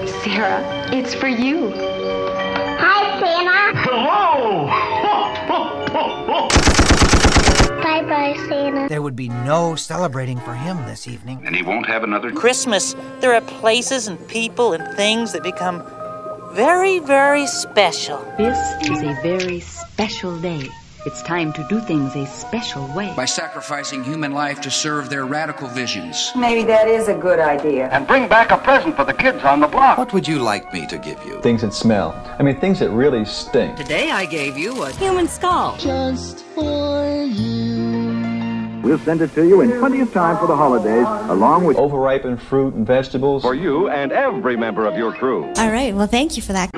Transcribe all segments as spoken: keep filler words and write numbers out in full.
Sarah, it's for you. Hi, Santa. Hello! Bye-bye, Santa. There would be no celebrating for him this evening. And he won't have another Christmas. There are places and people and things that become very, very special. This is a very special day. It's time to do things a special way. By sacrificing human life to serve their radical visions. Maybe that is a good idea. And bring back a present for the kids on the block. What would you like me to give you? Things that smell. I mean, things that really stink. Today I gave you a human skull. Just for you. We'll send it to you in plenty of time for the holidays, along with overripened fruit and vegetables. For you and every member of your crew. All right, well, thank you for that.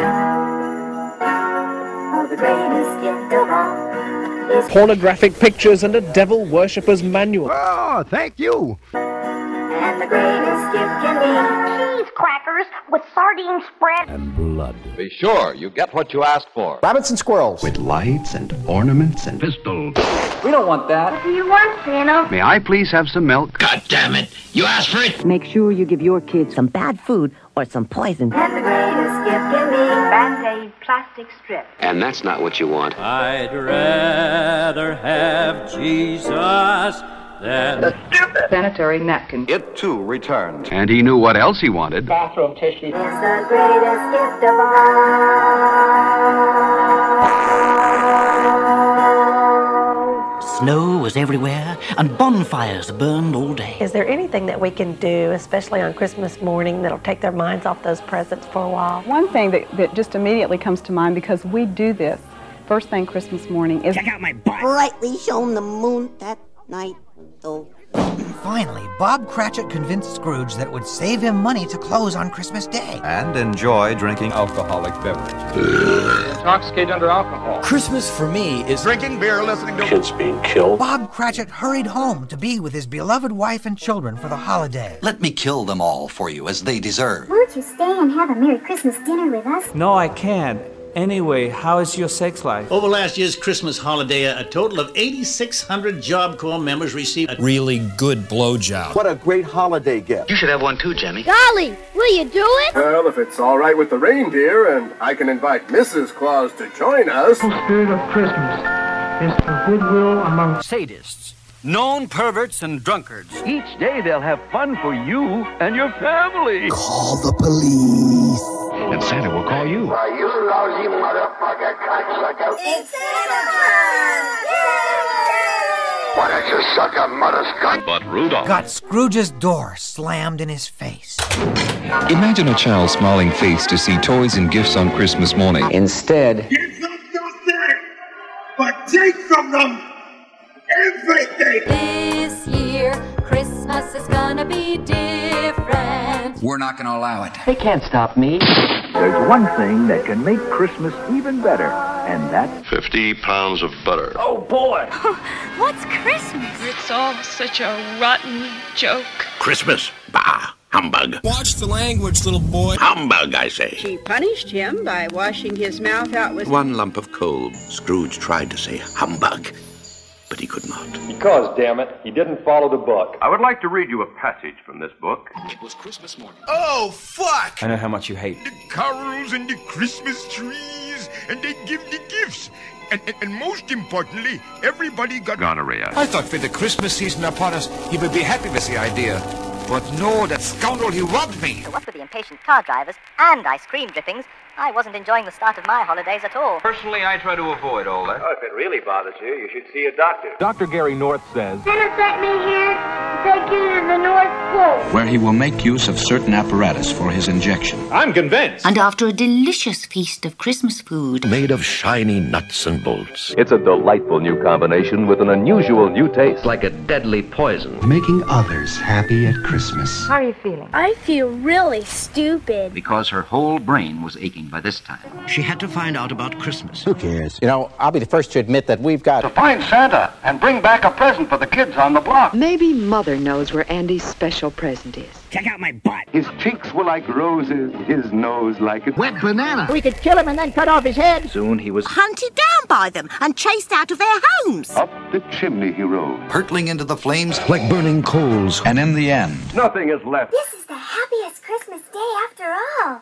Oh, the greatest gift of all. Pornographic pictures and a devil worshipper's manual. Oh, thank you. And the greatest gift can be cheese crackers with sardine spread and blood. Be sure you get what you asked for. Rabbits and squirrels. With lights and ornaments and pistols. We don't want that. What do you want, Santa? May I please have some milk? God damn it. You asked for it. Make sure you give your kids some bad food or some poison. And the greatest gift can be Band-Aid plastic strip. And that's not what you want. I'd rather have Jesus than the stupid sanitary napkin. It too returned. And he knew what else he wanted. Bathroom tissue. It's the greatest gift of all. Snow was everywhere, and bonfires burned all day. Is there anything that we can do, especially on Christmas morning, that'll take their minds off those presents for a while? One thing that, that just immediately comes to mind, because we do this first thing Christmas morning, is check out my butt. Brightly shone the moon that night, though. Finally, Bob Cratchit convinced Scrooge that it would save him money to close on Christmas Day. And enjoy drinking alcoholic beverages. Intoxicate under alcohol. Christmas for me is drinking beer, listening to kids being killed. Bob Cratchit hurried home to be with his beloved wife and children for the holiday. Let me kill them all for you as they deserve. Won't you stay and have a Merry Christmas dinner with us? No, I can't. Anyway, how is your sex life? Over last year's Christmas holiday, a total of eighty-six hundred Job Corps members received a really good blowjob. What a great holiday gift. You should have one too, Jenny. Golly, will you do it? Well, if it's all right with the reindeer, and I can invite Missus Claus to join us. The spirit of Christmas is for goodwill among sadists, known perverts, and drunkards. Each day they'll have fun for you and your family. Call the police. And Santa will call you. Are you lousy motherfucker cocksucker? It's Santa Claus! Why don't you suck a mother's cunt? But Rudolph got Scrooge's door slammed in his face. Imagine a child's smiling face to see toys and gifts on Christmas morning. Instead, give them nothing, but take from them everything. This year, Christmas is gonna be different. We're not going to allow it. They can't stop me. There's one thing that can make Christmas even better, and that's fifty pounds of butter. Oh, boy. What's Christmas? It's all such a rotten joke. Christmas? Bah! Humbug. Watch the language, little boy. Humbug, I say. She punished him by washing his mouth out with one lump of coal. Scrooge tried to say humbug, but he could not. Because, damn it, he didn't follow the book. I would like to read you a passage from this book. It was Christmas morning. Oh, fuck! I know how much you hate The carols and the Christmas trees, and they give the gifts. And, and, and most importantly, everybody got gonorrhea. I thought with the Christmas season upon us, he would be happy with the idea. But no, that scoundrel, he robbed me. So what with the impatient car drivers and ice cream drippings, I wasn't enjoying the start of my holidays at all. Personally, I try to avoid all that. Oh, if it really bothers you, you should see a doctor. Doctor Gary North says, Santa sent me here to take you to the North Pole, where he will make use of certain apparatus for his injection. I'm convinced. And after a delicious feast of Christmas food made of shiny nuts and bolts. It's a delightful new combination with an unusual new taste, like a deadly poison. Making others happy at Christmas. How are you feeling? I feel really stupid. Because her whole brain was aching by this time. She had to find out about Christmas. Who cares? You know, I'll be the first to admit that we've got To find Santa and bring back a present for the kids on the block. Maybe Mother knows where Andy's special present is. Check out my butt. his cheeks were like roses, his nose like a wet banana. We could kill him and then cut off his head. Soon he was hunted down by them and chased out of their homes. Up the chimney he rode, hurtling into the flames like burning coals. And in the end, nothing is left. This is the happiest Christmas day after all.